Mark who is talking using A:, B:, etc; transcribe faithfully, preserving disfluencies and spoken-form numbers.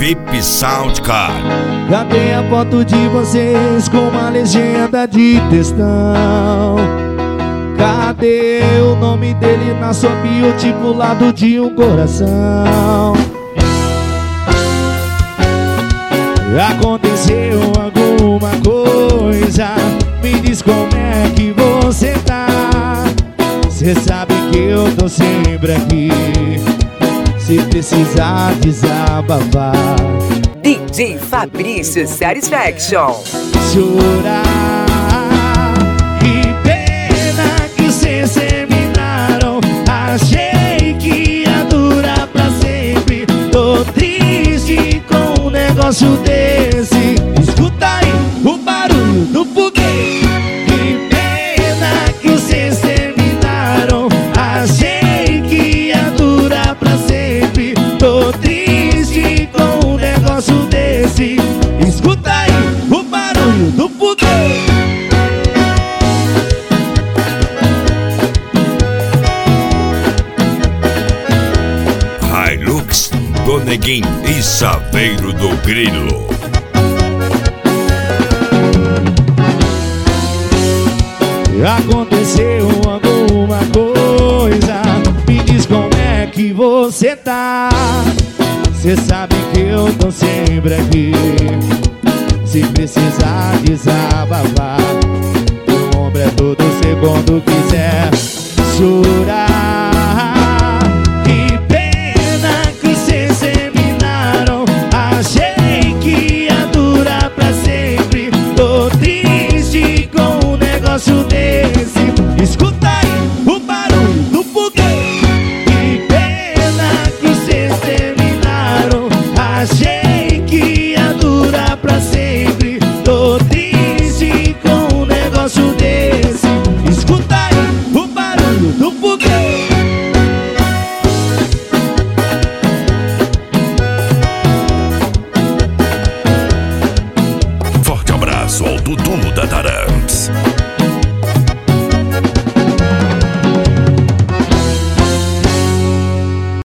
A: V I P Soundcard.
B: Cadê a foto de vocês com uma legenda de textão? Cadê o nome dele na sua bio, tipo lado de um coração? Aconteceu alguma coisa, me diz como é que você tá. Cê sabe que eu tô sempre aqui, se precisar desabafar.
C: D J Fabrício Satisfaction.
B: Chorar, que pena que cês terminaram. Achei que ia durar pra sempre. Tô triste com um negócio desse. Escuta aí o barulho do foguete. Que pena que cês terminaram. Achei que ia durar pra sempre. Tô triste com um negócio desse. Escuta aí o barulho do foguete.
A: Hilux, Doneguinho e Saveiro do Grilo.
B: Aconteceu alguma coisa, me diz como é que você tá. Cê sabe que eu tô sempre aqui, se precisar desabafar. O ombro é todo segundo quiser chorar. Que pena que cês terminaram. Achei que ia durar pra sempre. Tô triste com um negócio desse. Escuta aí o barulho do foguete. Que pena que cês terminaram. Achei que ia durar pra sempre. Tô triste com um negócio desse. Escuta aí o barulho do foguete.
A: Forte abraço ao Dudu da Tarantes.